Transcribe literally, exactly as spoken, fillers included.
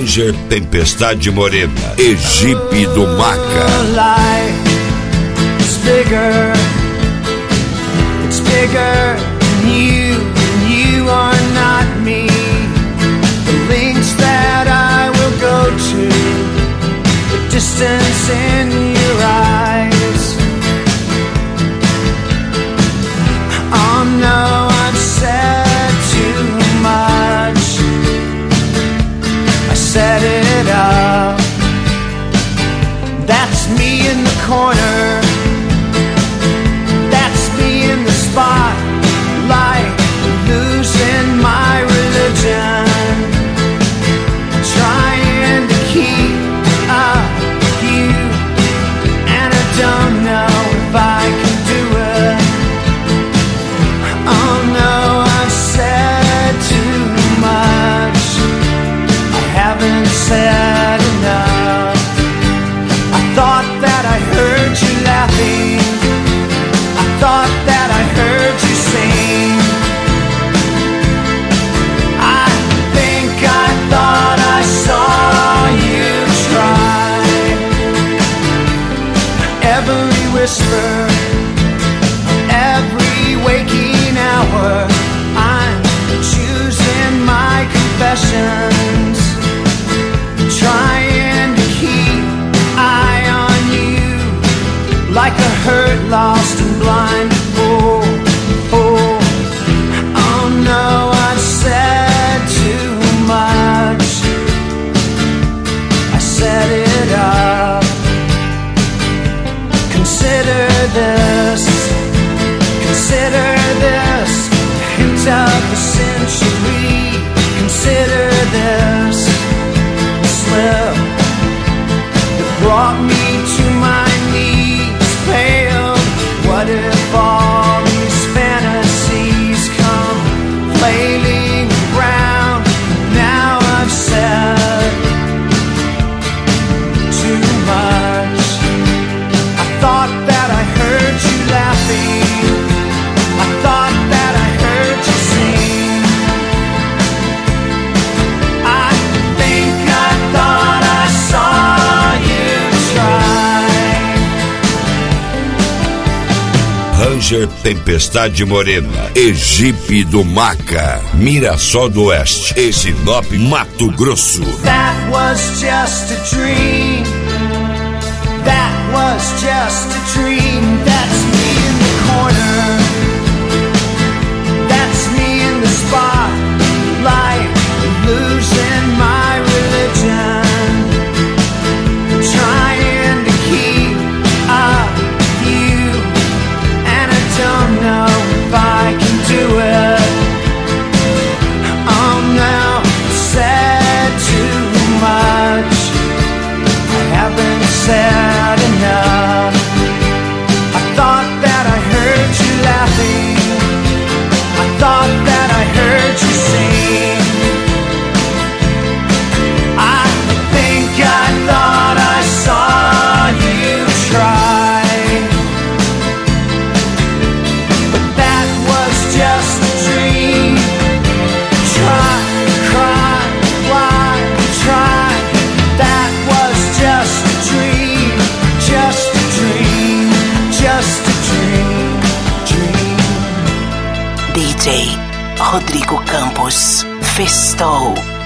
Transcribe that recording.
Ranger Tempestade Morena, Egipe do Maca. It's bigger, it's bigger than you, and you are not me. The lengths that I will go to, the distance in your eyes. Oh no, I've said too much, I set it up. That's me in the corner, that's me in the spotlight, losing my religion, trying to keep up with you, and I don't know if I can do it. Oh no, I've said too much, I haven't said enough. I thought that I heard you laughing, I thought that I heard you sing. I think I thought I saw you try. Every whisper, every waking hour, I'm choosing my confessions, trying to keep eye on you, like a hurt, lost and blind. Oh, oh, oh no, I've said too much, I set it up. Consider this, consider this, the hint of the century. Consider this slip that brought me to my knees, pale. What if all these fantasies come flailing around? Now I've said too much. I thought that I heard you laughing, I thought that I heard you sing. I think I thought I saw you try. Ranger Tempestade Morena, Egipe do Maca, Mirassol do Oeste e Sinop, Mato Grosso. That was just a dream, that was just a dream. That's me in the corner, that's me in the spotlight, losing my religion, trying to keep up with you, and I don't know if I can do it. Oh no, said too much, I haven't said enough. I thought that I heard you laughing, I thought that I heard you sing. I think I thought I saw you try, but that was just a dream. Try, cry, why try? That was just a dream, just a dream, just a dream, dream. D J Rodrigo Campos, Festou.